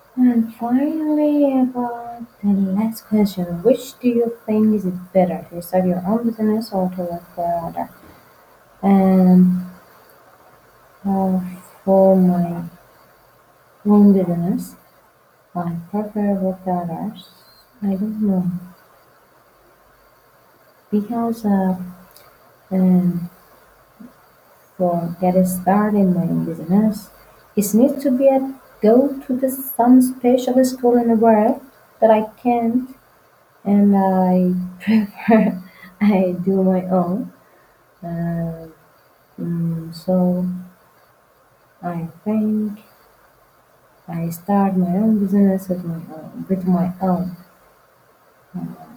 And finally, about the last question, which do you think is it better to start your own business or to work for other? And uh, for my own business, I prefer work for others. I don't know because um, for getting started in my own business, it needs to be a go to the some special school in the world that I can't, and I prefer I do my own. Uh, so I think I start my own business with my own